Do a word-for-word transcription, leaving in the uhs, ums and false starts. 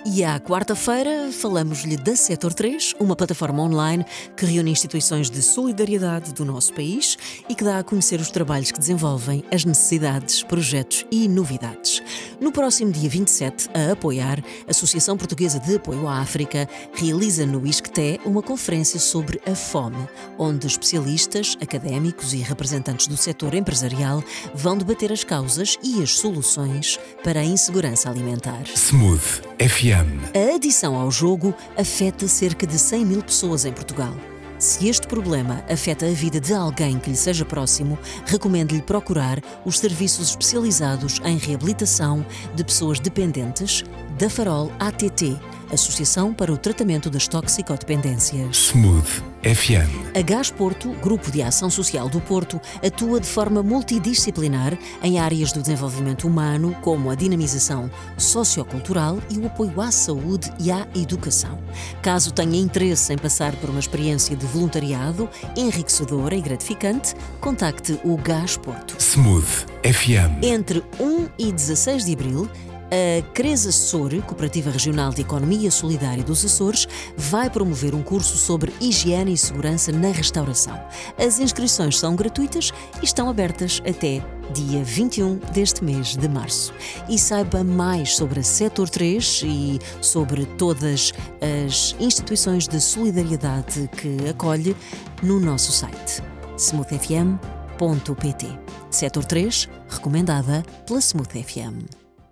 E à quarta-feira falamos-lhe da Setor três, uma plataforma online que reúne instituições de solidariedade do nosso país e que dá a conhecer os trabalhos que desenvolvem, as necessidades, projetos e novidades. No próximo dia vinte e sete, a apoiar, a Associação Portuguesa de Apoio à África realiza no ISCTE uma conferência sobre a fome, onde especialistas, académicos e representantes do setor empresarial vão debater as causas e as soluções para a insegurança alimentar. Smooth F M. A adição ao jogo afeta cerca de cem mil pessoas em Portugal. Se este problema afeta a vida de alguém que lhe seja próximo, recomendo-lhe procurar os serviços especializados em reabilitação de pessoas dependentes da Farol A T T, Associação para o Tratamento das Toxicodependências. Smooth F M. A Gás Porto, Grupo de Ação Social do Porto, atua de forma multidisciplinar em áreas do desenvolvimento humano, como a dinamização sociocultural e o apoio à saúde e à educação. Caso tenha interesse em passar por uma experiência de voluntariado enriquecedora e gratificante, contacte o Gás Porto. Smooth F M. Entre um e dezasseis de abril, a Cres Assessor, Cooperativa Regional de Economia Solidária dos Açores, vai promover um curso sobre higiene e segurança na restauração. As inscrições são gratuitas e estão abertas até dia vinte e um deste mês de março. E saiba mais sobre a Setor três e sobre todas as instituições de solidariedade que acolhe no nosso site smooth f m ponto p t. Setor três, recomendada pela Smooth F M.